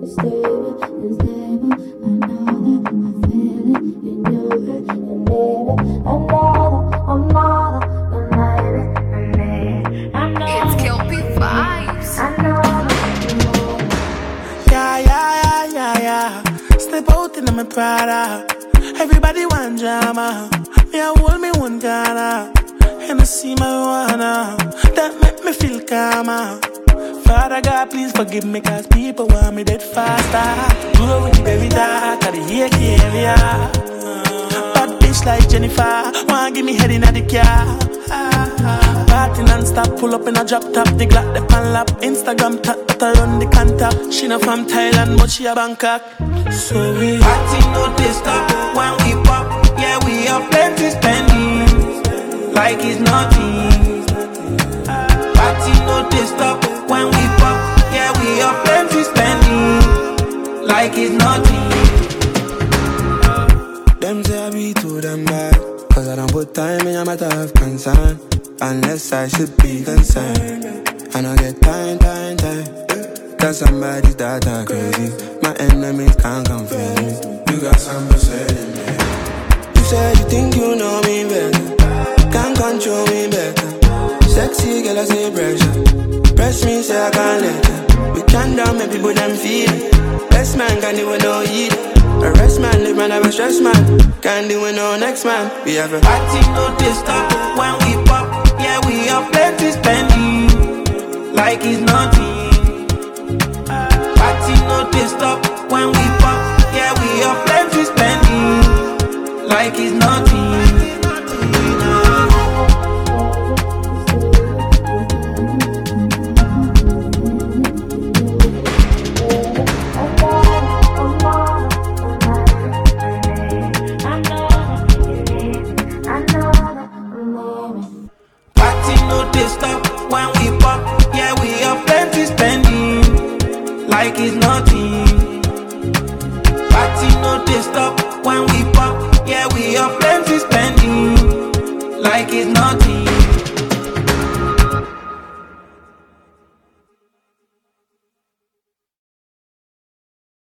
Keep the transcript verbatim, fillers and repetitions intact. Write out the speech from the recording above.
Prada. Everybody want drama. Me I hold me one Ghana. And I see marijuana. That make me feel calmer. Father God, please forgive me, cause people want me dead faster. Do with the baby dark, I the hear area. Bad bitch like Jennifer, wanna give me head in the car. Party non-stop, pull up in a drop top. The Glock, the pan lap, Instagram tap, but I run the contact. She not from Thailand, but she a Bangkok. So we party no they stop when we pop. Yeah, we have plenty spending like it's nothing. Party no they stop when we pop. Yeah, we have plenty spending like it's nothing. Them say I be too damn bad, cause I don't put time in a matter of concern. Unless I should be concerned. I don't get time, time, time. Cause somebody's that I'm crazy. My enemies can't confuse me. You got something to say to me. You said you think you know me better. Can't control me better. Sexy girl, I say pressure. Press me, say I can't let her. We can't down, make people them feel it. Best man can't do with no heat. A rest man, live man, have a stress man. Can't do with no next man. We have a party, no they stop when we pop. Yeah, we have plenty spending like it's nothing. Party no they stop when we pop. Yeah, we have plenty spending like it's nothing. Like it's nothing. Party no they stop when we pop. Yeah, we have plenty spending like it's nothing.